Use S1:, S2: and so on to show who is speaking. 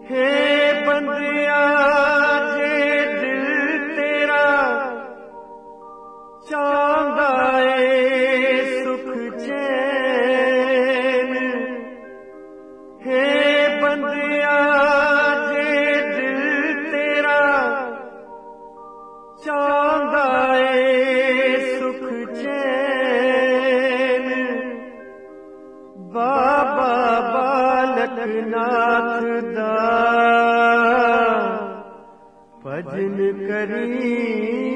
S1: हे बंदिया जे दिल तेरा चाहंदा ए सुख चैन, हे बंदिया जे दिल तेरा चाहंदा ए सुख चैन, बाबा बालक नाथ दा भजन करी